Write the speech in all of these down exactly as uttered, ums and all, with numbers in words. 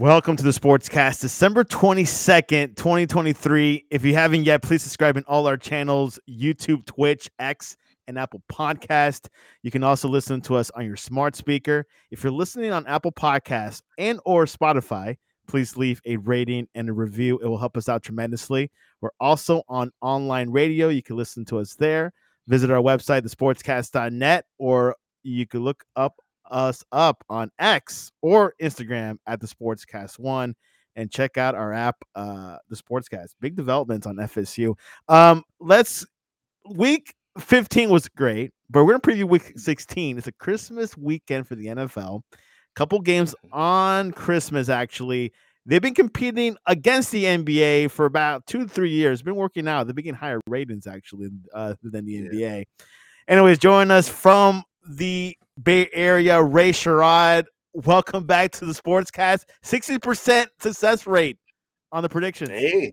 Welcome to the Sportscast, December twenty-second, twenty twenty-three. If you haven't yet, please subscribe in all our channels, YouTube, Twitch, X, and Apple Podcast. You can also listen to us on your smart speaker. If you're listening on Apple Podcasts and or Spotify, please leave a rating and a review. It will help us out tremendously. We're also on online radio. You can listen to us there. Visit our website, the sportscast dot net, or you can look up us up on X or Instagram at the Sportscast One, and check out our app, uh, the Sportscast. Big developments on F S U. Um, let's week fifteen was great, but we're gonna preview week sixteen. It's a Christmas weekend for the N F L. Couple games on Christmas, actually. They've been competing against the N B A for about two to three years. Been working out. They've been getting higher ratings actually uh, than the yeah. N B A. Anyways, join us from the Bay Area, Ray Sherrod. Welcome back to the Sportscast. sixty percent success rate on the predictions. Hey,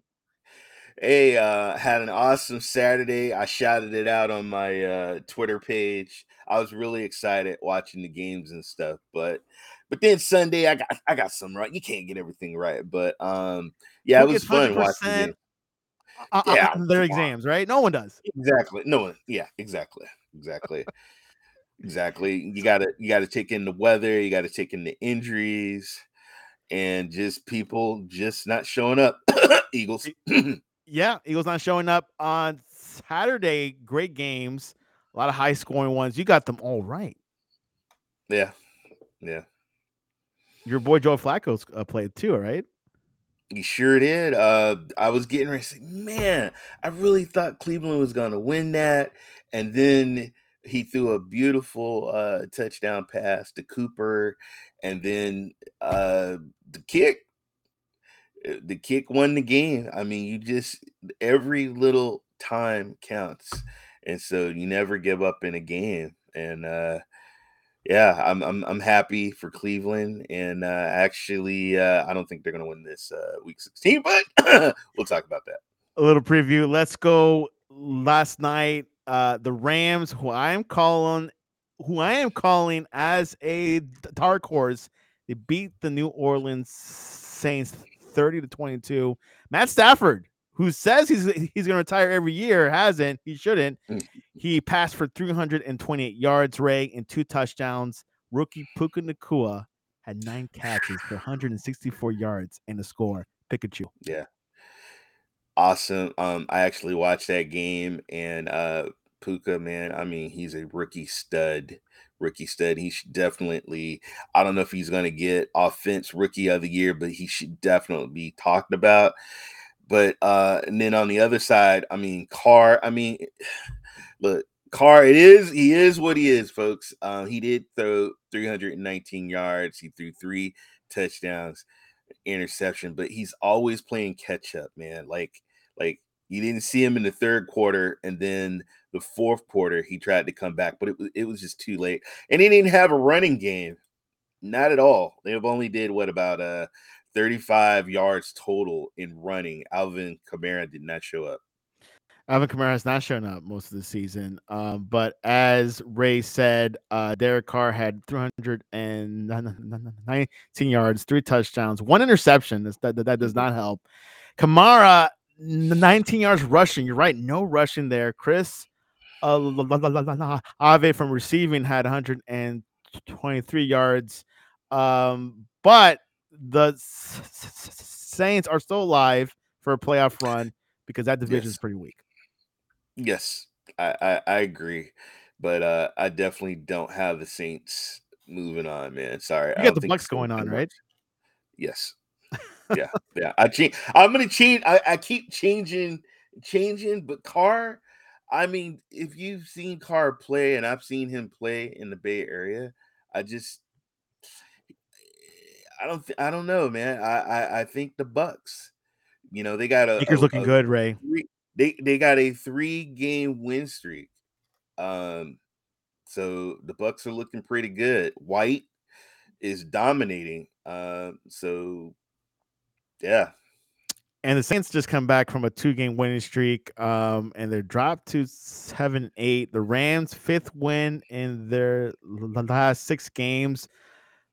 hey, uh, had an awesome Saturday. I shouted it out on my uh, Twitter page. I was really excited watching the games and stuff, but but then Sunday I got I got some right. You can't get everything right, but um, yeah, Who it was fun watching the game. Uh, yeah, on their exams, right? No one does. Exactly. No one. Yeah, exactly. Exactly. Exactly. You gotta you gotta take in the weather, you gotta take in the injuries, and just people just not showing up. Eagles. Yeah, Eagles not showing up on Saturday. Great games, a lot of high scoring ones. You got them all right. Yeah. Yeah. Your boy Joe Flacco's uh, played too, right? He sure did. Uh, I was getting ready to say, man, I really thought Cleveland was going to win that. And then he threw a beautiful uh, touchdown pass to Cooper. And then uh, the kick, the kick won the game. I mean, you just, every little time counts. And so you never give up in a game. And, uh, yeah, I'm I'm I'm happy for Cleveland, and uh, actually, uh, I don't think they're going to win this uh, week sixteen, but we'll talk about that. A little preview. Let's go. Last night, uh, the Rams, who I am calling, who I am calling as a dark horse, they beat the New Orleans Saints thirty to twenty-two. Matt Stafford, who says he's he's going to retire every year, hasn't. He shouldn't. He passed for three hundred twenty-eight yards, Ray, and two touchdowns. Rookie Puka Nacua had nine catches for one hundred sixty-four yards and a score. Pikachu. Yeah. Awesome. Um, I actually watched that game, and uh, Puka, man, I mean, he's a rookie stud. Rookie stud. He should definitely, I don't know if he's going to get offense rookie of the year, but he should definitely be talked about. But uh, and then on the other side, I mean, Carr, I mean, look, Carr, it is, he is what he is, folks. Uh, he did throw three hundred nineteen yards. He threw three touchdowns, interception, but he's always playing catch up, man. Like, like you didn't see him in the third quarter, and then the fourth quarter he tried to come back, but it was it was just too late. And he didn't have a running game, not at all. They've only did what about uh thirty-five yards total in running. Alvin Kamara did not show up. Alvin Kamara has not shown up most of the season. Um, but as Ray said, uh, Derek Carr had three hundred nineteen yards, three touchdowns, one interception. That, that, that does not help. Kamara, nineteen yards rushing. You're right. No rushing there. Chris uh, Ave from receiving had one hundred twenty-three yards. Um, but the Saints are still alive for a playoff run because that division Yes. is pretty weak. Yes, I, I, I agree, but uh, I definitely don't have the Saints moving on, man. Sorry, You I got don't the think Bucks it's gonna going on, come right? up. Yes, yeah, yeah. I change. I'm gonna change. I, I keep changing, changing. But Carr, I mean, if you've seen Carr play, and I've seen him play in the Bay Area, I just, I don't, th- I don't know, man. I, I, I think the Bucks. You know, they got a, Baker's a, looking a good, Ray. three, they they got a three game win streak. Um, so the Bucks are looking pretty good. White is dominating. Um, so yeah. And the Saints just come back from a two-game winning streak, um, and they're dropped to seven eight. The Rams' fifth win in their last six games.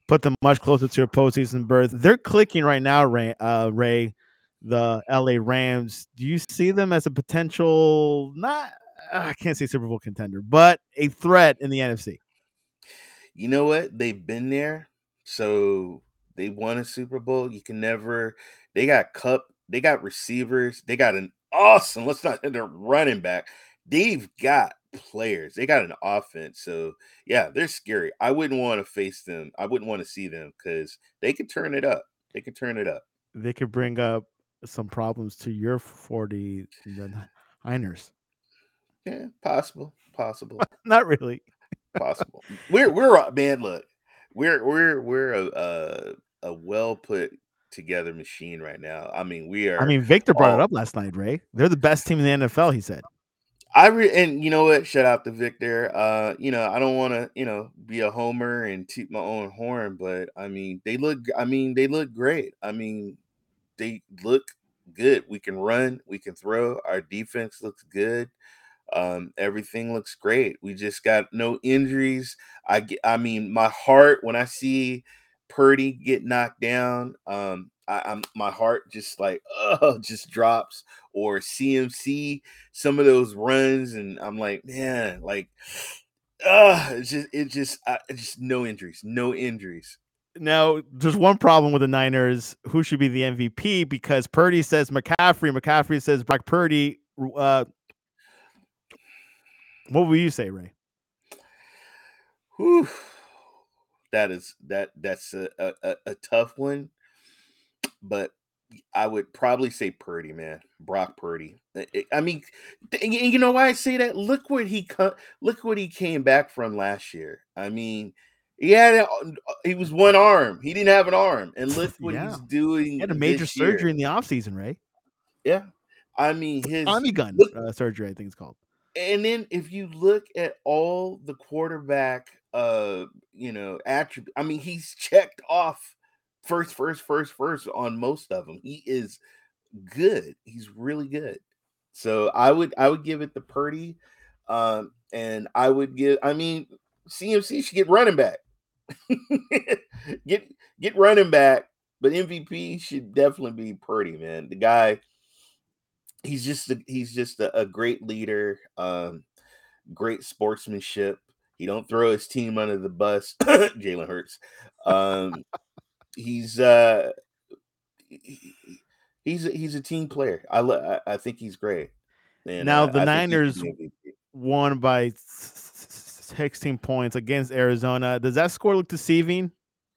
put them much closer to a postseason berth. They're clicking right now, Ray. Uh, Ray, the L A Rams. Do you see them as a potential, not, I can't say Super Bowl contender, but a threat in the N F C? You know what? They've been there, so they won a Super Bowl. You can never. They got Cup. They got receivers. They got an awesome. Let's not they're running back. They've got players. They got an offense. So yeah, they're scary. I wouldn't want to face them. I wouldn't want to see them because they could turn it up. They could turn it up. They could bring up some problems to your forty the Niners. Yeah, possible. Possible. Not really. Possible. We're we're man. Look, we're we're we're a a, a well put together machine right now. I mean, we I are. mean, Victor brought it all, up last night, Ray. They're the best team in the N F L, he said. I re- and you know what? Shout out to Victor. Uh, you know, I don't want to, you know, be a homer and toot my own horn, but I mean, they look. I mean, they look great. I mean, they look good. We can run. We can throw. Our defense looks good. Um, everything looks great. We just got no injuries. I get, I mean, my heart when I see Purdy get knocked down, um, I, I'm my heart just like oh, just drops. Or C M C, some of those runs, and I'm like, man, like, uh, it's just, it just, I, just no injuries, no injuries. Now, there's one problem with the Niners. Who should be the M V P? Because Purdy says McCaffrey. McCaffrey says Brock Purdy. Uh, what will you say, Ray? Whew. That is that that's a, a, a tough one, but I would probably say Purdy, man, Brock Purdy. I mean, you know why I say that? Look what he look what he came back from last year. I mean, he had he was one arm. He didn't have an arm, and look what yeah. he's doing. He had a major this surgery year. in the offseason, Ray. Yeah, I mean his Tommy gun look, uh, surgery, I think it's called. And then if you look at all the quarterback, uh, you know, attribute, I mean, he's checked off first, first, first, first on most of them. He is good. He's really good. So I would, I would give it to Purdy, um, and I would give. I mean, C M C should get running back. get get running back, but M V P should definitely be Purdy, man. The guy. He's just a, he's just a, a great leader, um, great sportsmanship. He don't throw his team under the bus. Jalen Hurts. Um, he's uh, he, he's a, he's a team player. I, I I think he's great. And now the I, Niners won by sixteen points against Arizona. Does that score look deceiving?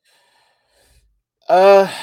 Uh.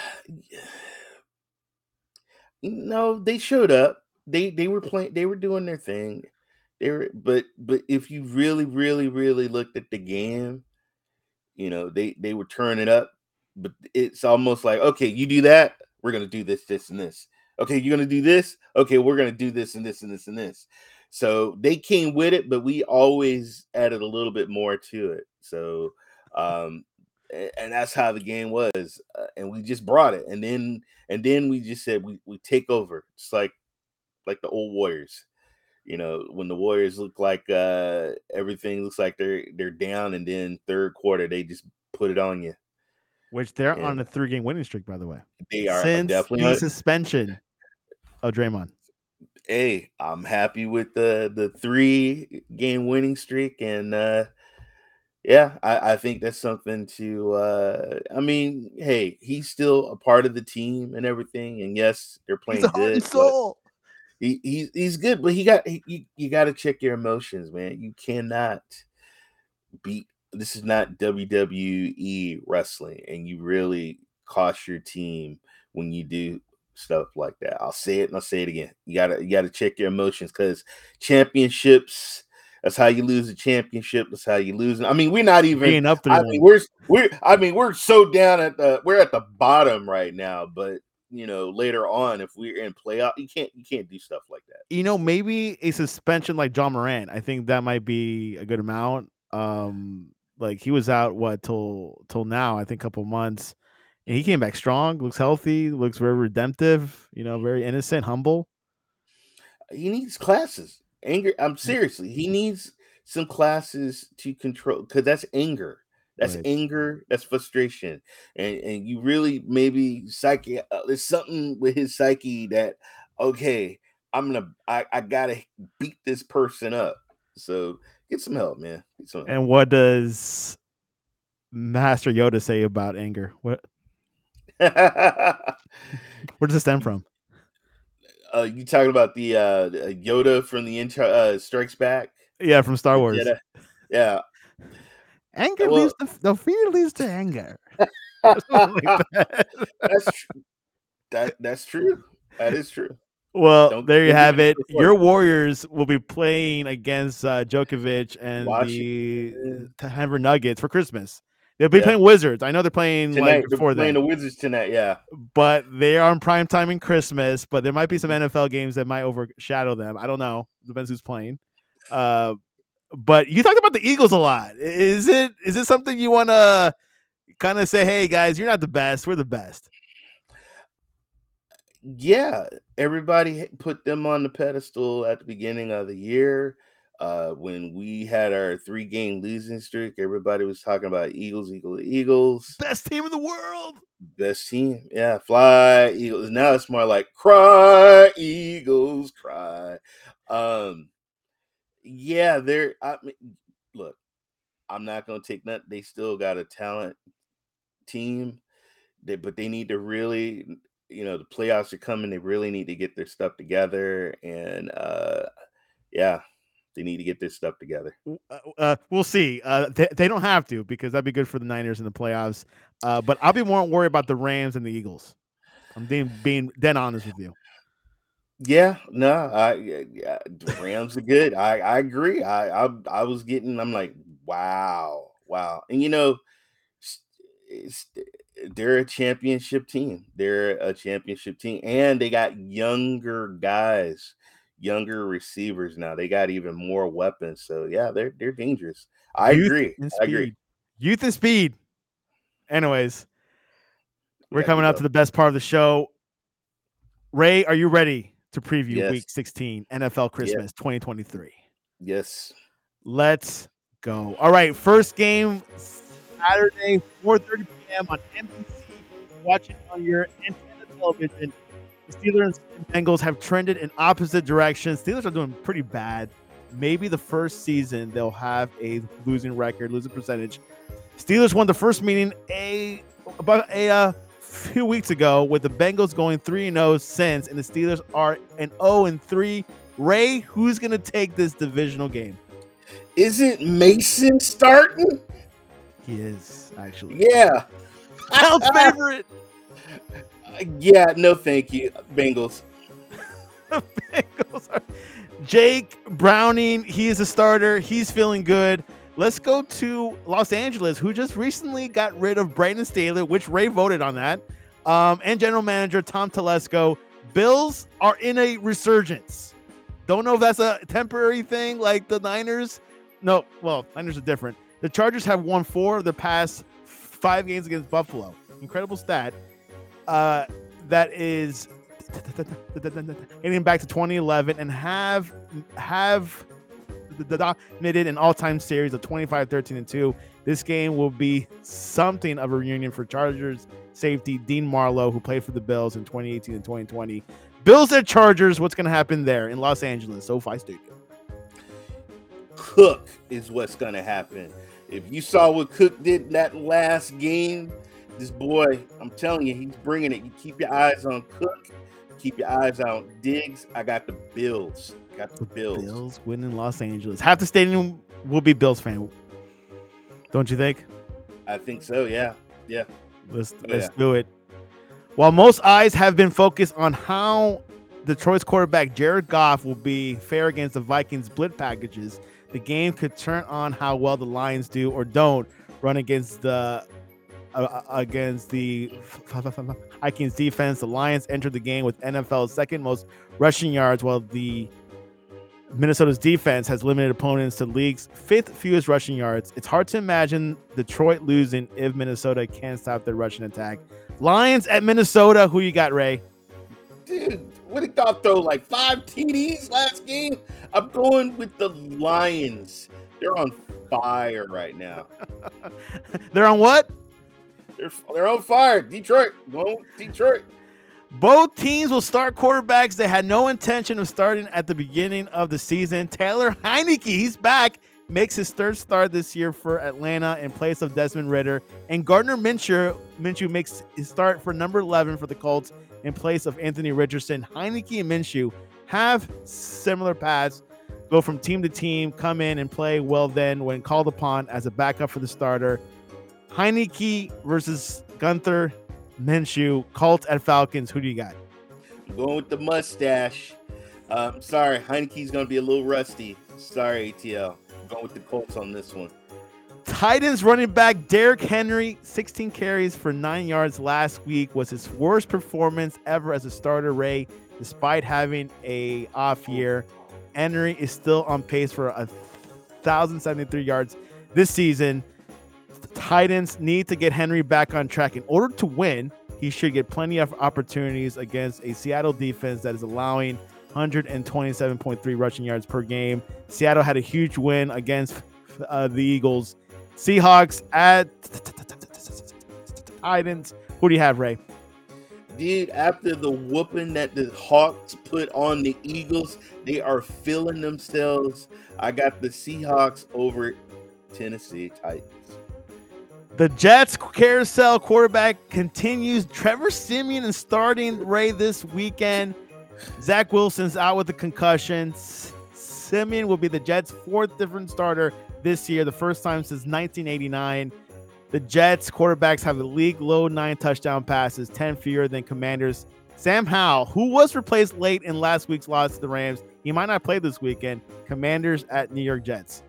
No, they showed up. They they were playing. They were doing their thing. They were, but but if you really, really, really looked at the game, you know they they were turning up. But it's almost like, okay, you do that, we're gonna do this, this, and this. Okay, you're gonna do this. Okay, we're gonna do this and this and this and this. So they came with it, but we always added a little bit more to it. So, um, and that's how the game was, uh, and we just brought it, and then and then we just said we we take over. It's like like the old Warriors, you know, when the Warriors look like uh, everything looks like they're they're down, and then third quarter they just put it on you. Which they're and on a three game winning streak, by the way. They are since definitely the on- suspension of Draymond. Hey, I'm happy with the the three game winning streak, and uh, yeah, I, I think that's something to. Uh, I mean, hey, he's still a part of the team and everything, and yes, they're playing he's a good. heart and soul. He, he he's good, but he got he, you, you got to check your emotions, man. You cannot beat. This is not W W E wrestling, and you really cost your team when you do stuff like that. I'll say it and I'll say it again. You gotta you gotta check your emotions, because championships. That's how you lose a championship. That's how you lose. I mean, we're not even up I mean, we're we're I mean, we're so down at the we're at the bottom right now. But you know, later on, if we're in playoff, you can't you can't do stuff like that. You know, maybe a suspension like John Morant. I think that might be a good amount. Um, like he was out what till till now, I think a couple months. And he came back strong, looks healthy, looks very redemptive, you know, very innocent, humble. He needs classes. Anger. I'm seriously, he needs some classes to control, because that's anger. That's Right. anger. That's frustration. And and you really maybe psyche. Uh, there's something with his psyche that okay, I'm gonna I, I gotta beat this person up. So get some help, man. Get some help. And what does Master Yoda say about anger? What where does it stem from? uh, you talking about the uh the Yoda from the intro uh, Strikes Back? Yeah, from Star The Wars. Jedi? Yeah. Anger Well, leads to the fear leads to anger. Something like that. that's tr- that that's true. That is true. Well, Don't there you don't give have it it. a Your foot. Warriors will be playing against uh, Djokovic and the Washington. Denver Nuggets for Christmas. They'll be Yeah. playing Wizards. I know they're playing like Tonight they're before playing that, the Wizards tonight. Yeah. but they are on prime time in Christmas. But there might be some N F L games that might overshadow them. I don't know. Depends who's playing. Uh, but you talked about the Eagles a lot. Is it is it something you want to kind of say, hey guys, you're not the best. We're the best. Yeah, everybody h- put them on the pedestal at the beginning of the year. Uh, when we had our three game losing streak, everybody was talking about Eagles, Eagles, Eagles, Best team in the world. best team. Yeah, fly Eagles. Now it's more like cry Eagles, cry. Um, yeah, they're. I mean, look, I'm not gonna take that. They still got a talent team. They, but they need to really, you know, the playoffs are coming. They really need to get their stuff together, and uh, yeah, they need to get their stuff together. Uh, uh, we'll see. Uh, they, they don't have to because that'd be good for the Niners in the playoffs. Uh, but I'll be more worried about the Rams and the Eagles. I'm being being dead honest with you. Yeah, no, I yeah, yeah, the Rams are good. I I agree. I I I was getting. I'm like, wow, wow, and you know, s- it's, they're a championship team. They're a championship team, and they got younger guys, younger receivers now. They got even more weapons. So yeah, they're they're dangerous. I Youth agree. and I agree. speed. Youth and speed. Anyways, We we're got to coming up to go. the best part of the show. Ray, are you ready to preview Yes. Week sixteen N F L Yeah. Christmas twenty twenty-three? Yes. Let's go. All right, first game Saturday, four thirty p.m. on N B C. Watch it on your antenna television. The Steelers and Bengals have trended in opposite directions. Steelers are doing pretty bad. Maybe the first season they'll have a losing record, losing percentage. Steelers won the first meeting a about a uh, few weeks ago, with the Bengals going three and oh since, and the Steelers are an oh and three. Ray, who's going to take this divisional game? Isn't Mason starting? He is, actually. Yeah. Count's favorite. Yeah, no thank you. Bengals. Bengals are- Jake Browning, he is a starter. He's feeling good. Let's go to Los Angeles, who just recently got rid of Brandon Staley, which Ray voted on that, um, and general manager Tom Telesco. Bills are in a resurgence. Don't know if that's a temporary thing like the Niners. No, well, Niners are different. The Chargers have won four of the past five games against Buffalo. Incredible stat. Uh, that is getting back to twenty eleven and have have dominated an all-time series of twenty-five, thirteen, and two. This game will be something of a reunion for Chargers safety Dean Marlowe, who played for the Bills in twenty eighteen and twenty twenty. Bills at Chargers, what's going to happen there in Los Angeles, SoFi Stadium? Cook is what's going to happen. If you saw what Cook did in that last game, this boy, I'm telling you, he's bringing it. You keep your eyes on Cook. Keep your eyes on Diggs. I got the Bills. Got the Bills. Bills win in Los Angeles. Half the stadium will be Bills fan. Don't you think? I think so. Yeah. Yeah. Let's Oh, let's yeah. do it. While most eyes have been focused on how Detroit's quarterback Jared Goff will be fair against the Vikings' blitz packages, the game could turn on how well the Lions do or don't run against the uh, against the Vikings defense. The Lions entered the game with N F L's second most rushing yards, while the Minnesota's defense has limited opponents to the league's fifth fewest rushing yards. It's hard to imagine Detroit losing if Minnesota can't stop their rushing attack. Lions at Minnesota. Who you got, Ray? Dude, what did Goff throw? Like five T Ds last game? I'm going with the Lions. They're on fire right now. They're on what? They're they're on fire. Detroit, go Detroit. Both teams will start quarterbacks they had no intention of starting at the beginning of the season. Taylor Heinicke, he's back, makes his third start this year for Atlanta in place of Desmond Ridder. And Gardner Minshew, Minshew makes his start for number eleven for the Colts in place of Anthony Richardson. Heinicke and Minshew have similar paths, go from team to team, come in and play well then when called upon as a backup for the starter. Heinicke versus Gunther Minshew, Colts at Falcons. Who do you got? I'm going with the mustache. Um, sorry, Heineke's going to be a little rusty. Sorry, A T L. I'm going with the Colts on this one. Titans running back Derrick Henry, sixteen carries for nine yards last week, was his worst performance ever as a starter, Ray, despite having a off year. Henry is still on pace for one thousand seventy-three yards this season. The Titans need to get Henry back on track. In order to win, he should get plenty of opportunities against a Seattle defense that is allowing one twenty-seven point three rushing yards per game. Seattle had a huge win against uh, the Eagles. Seahawks at Titans. Who do you have, Ray? Dude, after the whooping that the Hawks put on the Eagles, they are feeling themselves. I got the Seahawks over Tennessee Titans. The Jets carousel quarterback continues. Trevor Siemian is starting, Ray, this weekend. Zach Wilson's out with a concussion. Siemian will be the Jets' fourth different starter this year, the first time since nineteen eighty-nine. The Jets quarterbacks have a league low nine touchdown passes, ten fewer than Commanders. Sam Howell, who was replaced late in last week's loss to the Rams, he might not play this weekend. Commanders at New York Jets.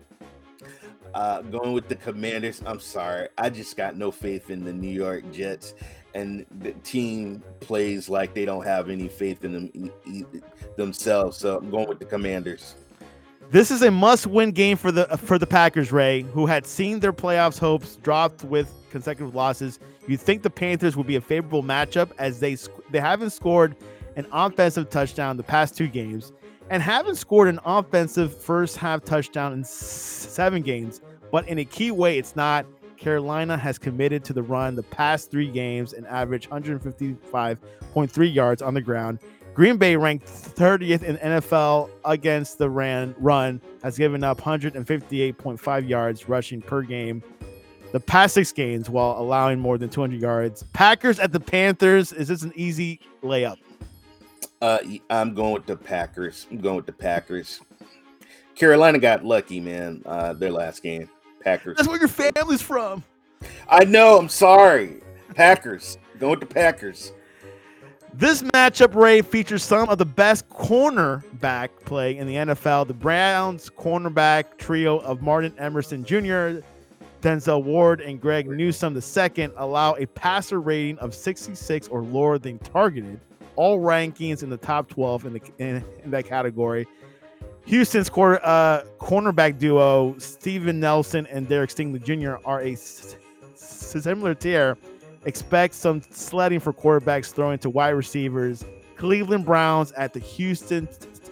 Uh, going with the Commanders. I'm sorry. I just got no faith in the New York Jets. And the team plays like they don't have any faith in them themselves. So I'm going with the Commanders. This is a must-win game for the for the Packers, Ray, who had seen their playoffs hopes dropped with consecutive losses. You'd think the Panthers would be a favorable matchup as they they haven't scored an offensive touchdown the past two games and haven't scored an offensive first half touchdown in seven games. But in a key way, it's not. Carolina has committed to the run the past three games and averaged one fifty-five point three yards on the ground. Green Bay, ranked thirtieth in N F L against the ran, run, has given up one fifty-eight point five yards rushing per game the past six games while allowing more than two hundred yards. Packers at the Panthers. Is this an easy layup? Uh, I'm going with the Packers. I'm going with the Packers. Carolina got lucky, man, uh, their last game. Packers. That's where your family's from. I know. I'm sorry. Packers. Going with the Packers. This matchup, Ray, features some of the best cornerback play in the N F L. The Browns cornerback trio of Martin Emerson Junior, Denzel Ward, and Greg Newsome the second allow a passer rating of sixty-six or lower than targeted. All rankings in the top twelve in, the, in, in that category. Houston's quarter, uh, cornerback duo, Steven Nelson and Derek Stingley Junior, are a s- similar tier. Expect some sledding for quarterbacks throwing to wide receivers. Cleveland Browns at the Houston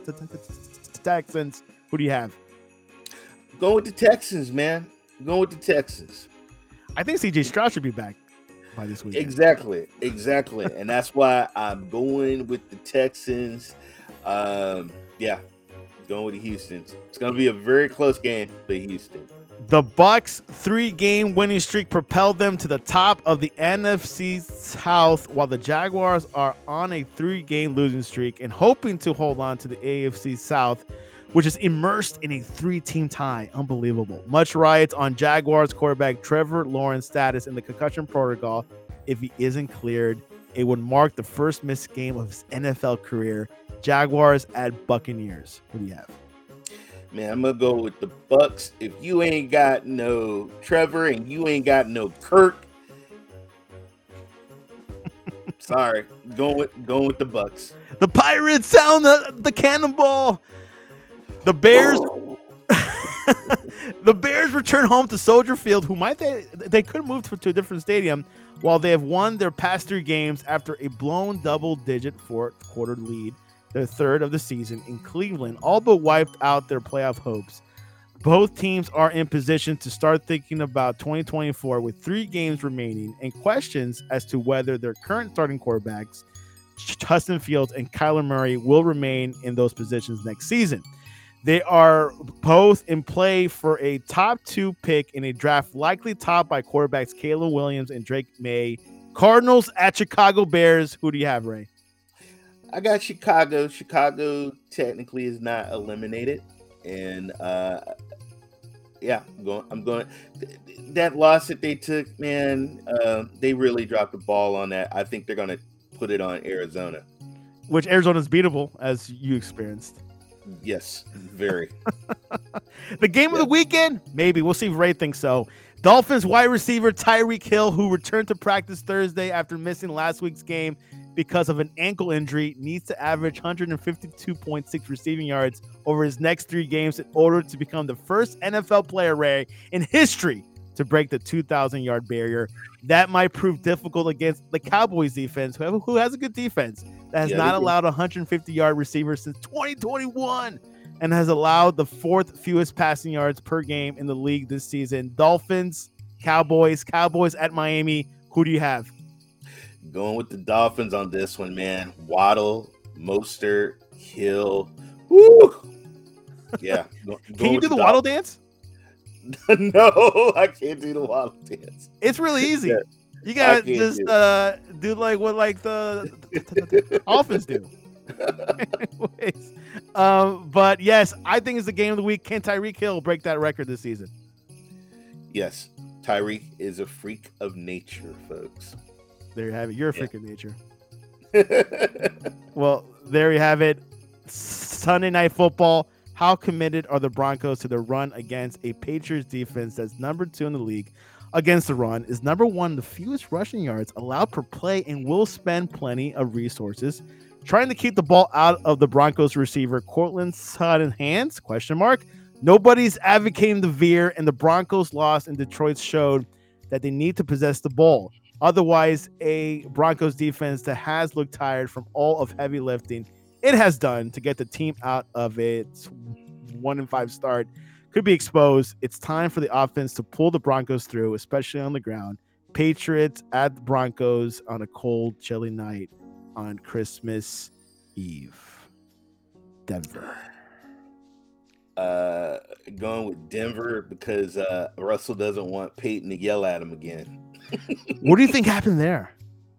Texans. Who do you have? Going with the Texans, man. Going with the Texans. I think C J Stroud should be back by this week. Exactly. Exactly. And that's why I'm going with the Texans. Um, yeah. Going with the Houston. It's going to be a very close game for Houston. The Bucks' three-game winning streak propelled them to the top of the N F C South, while the Jaguars are on a three-game losing streak and hoping to hold on to the A F C South, which is immersed in a three-team tie. Unbelievable. Much rides on Jaguars quarterback Trevor Lawrence's status in the concussion protocol. If he isn't cleared, it would mark the first missed game of his N F L career. Jaguars at Buccaneers. What do you have? Man, I'm gonna go with the Bucks. If you ain't got no Trevor and you ain't got no Kirk, sorry, going with going with the Bucks. The Pirates sound the, the cannonball. The Bears. The Bears return home to Soldier Field, who might they they could move to, to a different stadium, while they have won their past three games after a blown double-digit fourth quarter lead. Their third of the season in Cleveland, all but wiped out their playoff hopes. Both teams are in position to start thinking about twenty twenty-four with three games remaining and questions as to whether their current starting quarterbacks, Justin Fields and Kyler Murray, will remain in those positions next season. They are both in play for a top two pick in a draft likely topped by quarterbacks Caleb Williams and Drake May. Cardinals at Chicago Bears. Who do you have, Ray? I got Chicago. Chicago technically is not eliminated. And uh, yeah, I'm going. I'm going. That loss that they took, man, uh, they really dropped the ball on that. I think they're going to put it on Arizona. Which Arizona's beatable, as you experienced. Yes, very. The game yeah. of the weekend? Maybe. We'll see if Ray thinks so. Dolphins wide receiver Tyreek Hill, who returned to practice Thursday after missing last week's game because of an ankle injury, needs to average one hundred fifty-two point six receiving yards over his next three games in order to become the first N F L player, Ray, in history to break the two thousand yard barrier. That might prove difficult against the Cowboys defense, who, who has a good defense that has yeah, not allowed a one hundred fifty yard receiver since twenty twenty-one and has allowed the fourth fewest passing yards per game in the league this season. Dolphins, Cowboys, Cowboys at Miami. Who do you have? Going with the Dolphins on this one, man. Waddle, Mostert, Hill. Woo! Yeah. Go, Can you do the, the Waddle dance? No, I can't do the Waddle dance. It's really easy. Yeah. You gotta just do. Uh, do like what like the, the, the, the Dolphins do. Anyways, um, but yes, I think it's the game of the week. Can Tyreek Hill break that record this season? Yes, Tyreek is a freak of nature, folks. There you have it. You're a freak yeah. of nature. Well, there you have it. Sunday Night Football. How committed are the Broncos to the run against a Patriots defense that's number two in the league against the run, is number one, the fewest rushing yards allowed per play, and will spend plenty of resources trying to keep the ball out of the Broncos receiver Courtland Sutton's hands? Question mark. Nobody's advocating the veer, and the Broncos loss in Detroit showed that they need to possess the ball. Otherwise, a Broncos defense that has looked tired from all of heavy lifting it has done to get the team out of its one and five start could be exposed. It's time for the offense to pull the Broncos through, especially on the ground. Patriots at the Broncos on a cold, chilly night on Christmas Eve. Denver. Uh, going with Denver because uh, Russell doesn't want Peyton to yell at him again. What do you think happened there?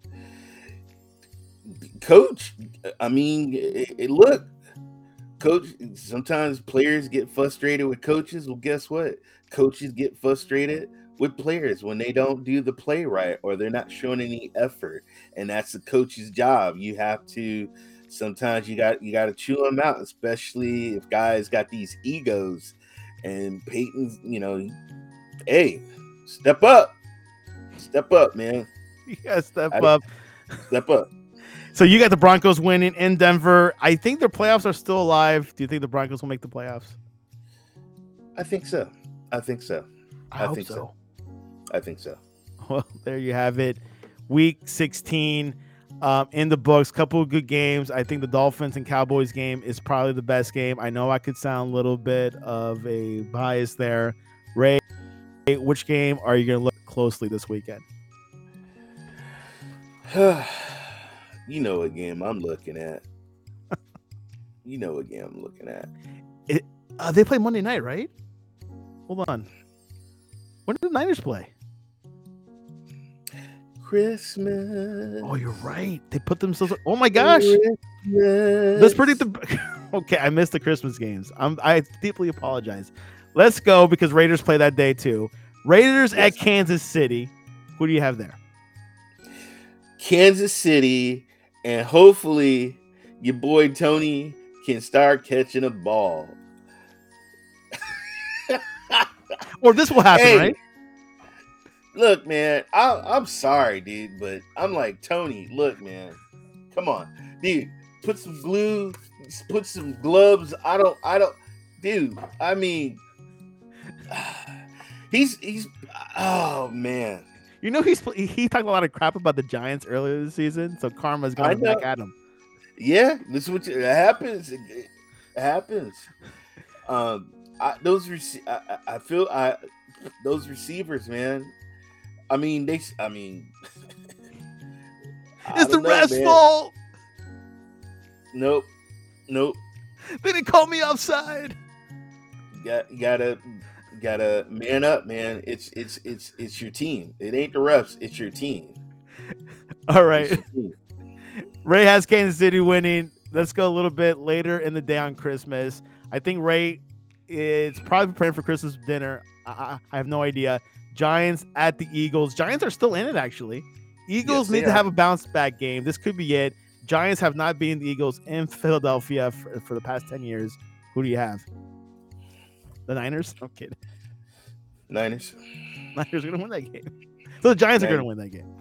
Coach, I mean, it, it, look, coach, sometimes players get frustrated with coaches. Well, guess what? Coaches get frustrated with players when they don't do the play right or they're not showing any effort. And that's the coach's job. You have to, sometimes you got, you got to chew them out, especially if guys got these egos. And Peyton's, you know, hey, step up, step up, man. You gotta step I, up. Step up. So you got the Broncos winning in Denver. I think their playoffs are still alive. Do you think the Broncos will make the playoffs? I think so. I think so. I, I hope think so. so. I think so. Well, there you have it. Week sixteen um, in the books. Couple of good games. I think the Dolphins and Cowboys game is probably the best game. I know I could sound a little bit of a bias there. Ray, which game are you going to look closely this weekend? You know what game I'm looking at. You know what game I'm looking at. It, uh, they play Monday night, right? Hold on. When did the Niners play? Christmas. Oh, you're right. They put themselves. Oh my gosh. Christmas. Let's predict the. Okay, I missed the Christmas games. I'm. I deeply apologize. Let's go because Raiders play that day too. Raiders yes. at Kansas City. Who do you have there? Kansas City. And hopefully your boy Tony can start catching a ball. Or this will happen, hey, right? Look, man, I, I'm sorry, dude, but I'm like, Tony, look, man, come on. Dude, put some glue, put some gloves. I don't, I don't, dude, I mean, he's, he's, oh, man. You know, he's he talked a lot of crap about the Giants earlier this season, so karma's going back at him. Yeah, this is what you, it happens. It, it happens. Um, I, those rece- I, I I feel I those receivers, man. I mean, they. I mean, I It's the don't know, ref's man. fault. Nope, nope. They didn't call me offside. You got you gotta gotta man up, man. It's it's it's it's your team. It ain't the refs. It's your team. All It's right. your team. Ray has Kansas City winning. Let's go a little bit later in the day on Christmas. I think Ray is probably preparing for Christmas dinner. I, I, I have no idea. Giants at the Eagles. Giants are still in it, actually. Eagles Yes, they need to are. have a bounce back game. This could be it. Giants have not beaten the Eagles in Philadelphia for, for the past ten years. Who do you have? The Niners? I'm kidding. Niners. Niners are going to win that game. So the Giants are going to win that game.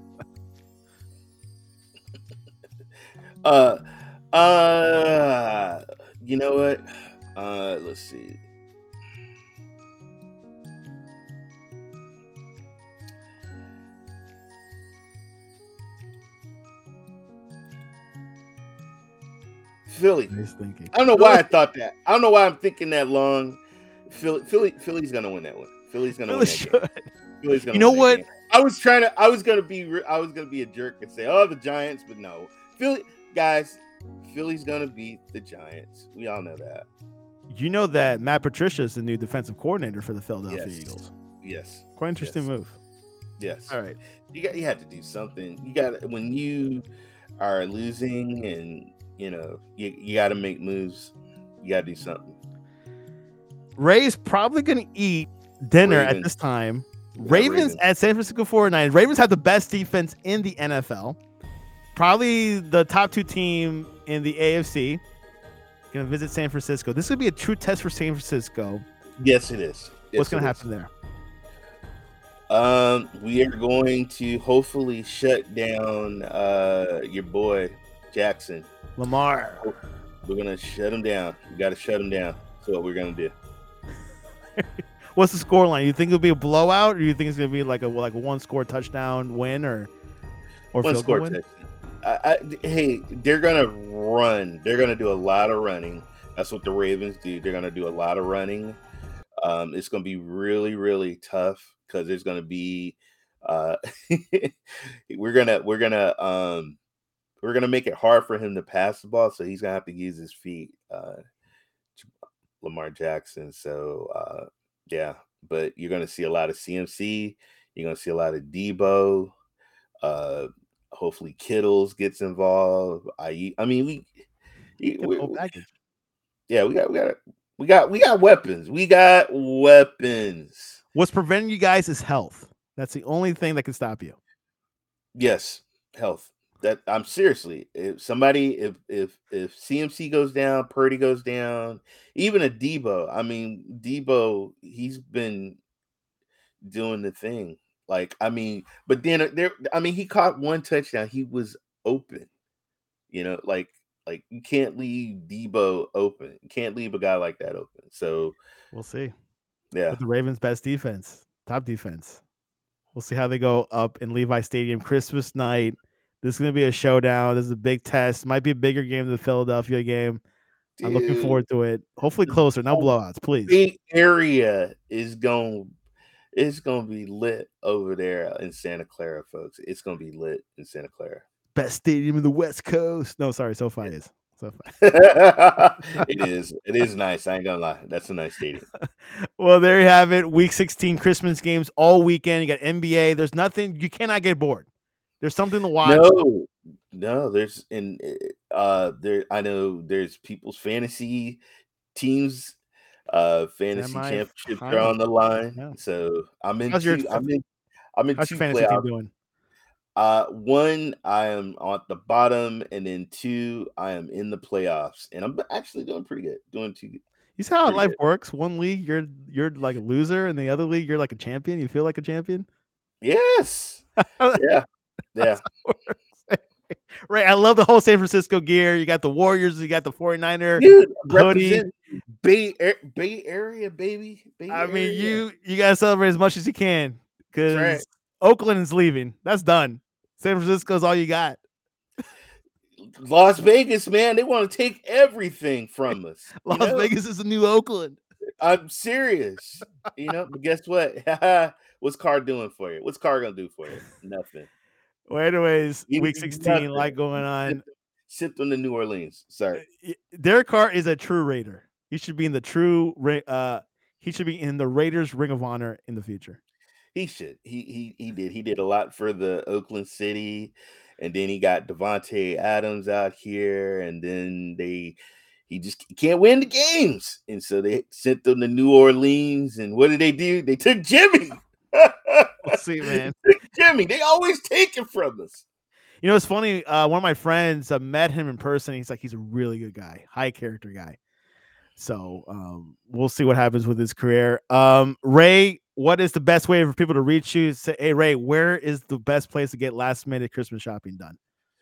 Uh, uh, you know what? Uh, let's see. Philly. Nice thinking. I don't know why I thought that. I don't know why I'm thinking that long. Philly, Philly, Philly's gonna win that one. Philly's gonna Philly win that should. game. Philly's gonna You know win that what? game. I was trying to. I was gonna be. I was gonna be a jerk and say, "Oh, the Giants," but no. Philly, guys. Philly's gonna beat the Giants. We all know that. You know that Matt Patricia is the new defensive coordinator for the Philadelphia Yes. Eagles. Yes. Quite interesting Yes. move. Yes. All right. You got. You have to do something. You got when you are losing, and you know you you got to make moves. You got to do something. Ray's probably going to eat dinner Ravens. at this time. Yeah, Ravens, Ravens. at San Francisco forty-niners. Ravens have the best defense in the N F L. Probably the top two team in the A F C. Going to visit San Francisco. This would be a true test for San Francisco. Yes, it is. Yes, What's going it to is. happen there? Um, we are going to hopefully shut down uh your boy Jackson. Lamar. We're gonna shut him down. We got to shut him down. That's what we're gonna do. What's the score line? You think it'll be a blowout, or you think it's going to be like a like a one score touchdown win, or or One field score goal win? touchdown. I, I, hey, they're gonna run. They're gonna do a lot of running. That's what the Ravens do. They're gonna do a lot of running. Um, it's gonna be really, really tough because there's gonna be. Uh, we're gonna we're gonna um, we're gonna make it hard for him to pass the ball, so he's gonna have to use his feet. Uh, Lamar Jackson. So uh, yeah, but you're gonna see a lot of C M C. You're gonna see a lot of Debo. Uh, hopefully Kittles gets involved. I I mean we, we, Get the we whole package. yeah we got we got we got we got weapons. We got weapons. What's preventing you guys is health. That's the only thing that can stop you. Yes, health. That I'm seriously. If somebody if if if C M C goes down, Purdy goes down, even a Debo. I mean Debo, he's been doing the thing. Like I mean, but then there. I mean, he caught one touchdown. He was open. You know, like like you can't leave Debo open. You can't leave a guy like that open. So We'll see. yeah, With the Ravens' best defense, top defense. We'll see how they go up in Levi Stadium Christmas night. This is going to be a showdown. This is a big test. Might be a bigger game than the Philadelphia game. I'm looking Dude, forward to it. Hopefully closer, no blowouts, please. Big area is going. It's gonna be lit over there in Santa Clara, folks. It's gonna be lit in Santa Clara. Best stadium in the West Coast. No, sorry, SoFi is. SoFi. It is. It is nice. I ain't gonna lie. That's a nice stadium. Well, there you have it. Week sixteen Christmas games all weekend. You got N B A. There's nothing. You cannot get bored. There's something to watch. No, no. There's in uh there. I know there's people's fantasy teams. Uh, fantasy Semi championships are final. on the line. Yeah. So I'm in How's your- two. I'm in. I'm in How's two your fantasy team playoffs. doing? Uh, one, I am at the bottom, and then two, I am in the playoffs, and I'm actually doing pretty good. Doing two. You see how Pretty life good. works? One league, you're you're like a loser, and the other league, you're like a champion. You feel like a champion. Yes. Yeah. Yeah. Right. I love the whole San Francisco gear. You got the Warriors, you got the forty-niner Dude, hoodie. represent Bay Ar- Bay Area, baby. Bay I mean, Area. you you gotta celebrate as much as you can because That's right. Oakland is leaving. That's done. San Francisco's all you got. Las Vegas, man, they want to take everything from us. you Las know? Vegas is the new Oakland. I'm serious. You know, but guess what? What's Carr doing for you? What's Carr gonna do for you? Nothing. Well, anyways, He week needs sixteen, nothing. like going on. Sipped, sipped on the New Orleans. Sorry. Uh, Derek Carr is a true Raider. He should be in the true. Uh, he should be in the Raiders Ring of Honor in the future. He should. He he he did. He did a lot for the Oakland City, and then he got Devontae Adams out here, and then they he just can't win the games, and so they sent them to New Orleans. And what did they do? They took Jimmy. We'll see, man. Took Jimmy. They always take it from us. You know, it's funny. Uh, one of my friends uh, met him in person. He's like, he's a really good guy, high character guy. So um, we'll see what happens with his career. Um, Ray, what is the best way for people to reach you? Say, hey, Ray, where is the best place to get last minute Christmas shopping done?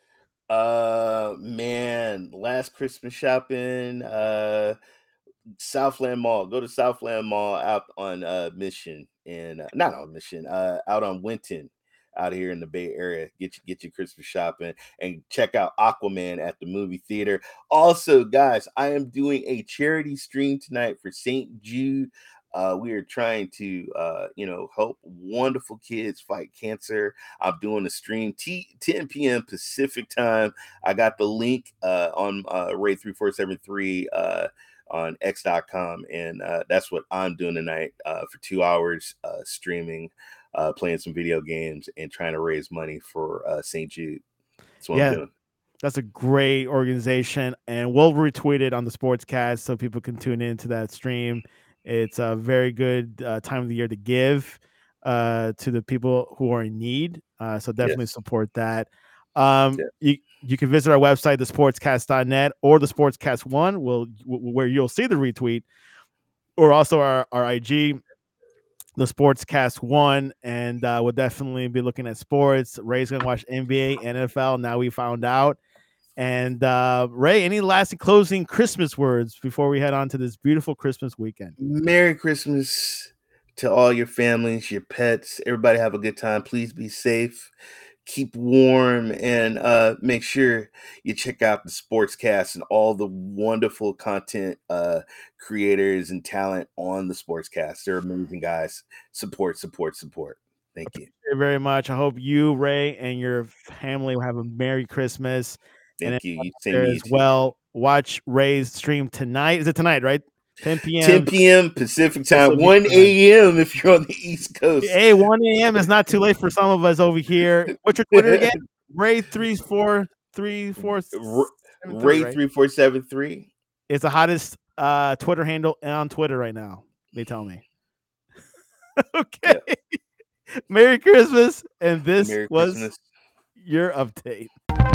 Uh, man, last Christmas shopping, uh, Southland Mall. Go to Southland Mall out on uh Mission and uh, not on Mission, uh, out on Winton, out here in the Bay Area. Get you get your Christmas shopping and check out Aquaman at the movie theater. Also, guys, I am doing a charity stream tonight for Saint Jude. Uh, we are trying to, uh, you know, help wonderful kids fight cancer. I'm doing a stream t- ten p.m. Pacific time. I got the link uh, on uh, Ray three four seven three uh, on X dot com, and uh, that's what I'm doing tonight uh, for two hours uh, streaming, uh, playing some video games, and trying to raise money for uh, Saint Jude. That's what yeah. I'm doing. That's a great organization, and we'll retweet it on the Sportscast so people can tune into that stream. It's a very good uh, time of the year to give uh, to the people who are in need. Uh, so definitely Yes. support that. Um, Yeah. you, you can visit our website, the sportscast dot net, or the Sportscast One, will where you'll see the retweet, or also our, our I G, the Sportscast One, and uh, we'll definitely be looking at sports. Ray's gonna watch N B A, N F L. Now we found out. And uh, Ray, any last closing Christmas words before we head on to this beautiful Christmas weekend? Merry Christmas to all your families, your pets. Everybody have a good time. Please be safe, keep warm, and uh, make sure you check out the Sportscast and all the wonderful content uh, creators and talent on the Sportscast. They're amazing guys. Support, support, support. Thank you. Thank you very much. I hope you, Ray, and your family will have a Merry Christmas. Thank and you. There as well. Watch Ray's stream tonight. Is it tonight, right? ten p.m. ten p.m. Pacific time, one a.m. if you're on the East Coast. Hey, one a.m. is not too late for some of us over here. What's your Twitter again? Ray three four three four Ray three four seven three. It's the hottest uh, Twitter handle on Twitter right now. They tell me. Okay. Yeah. Merry Christmas, and this Merry was Christmas. your update.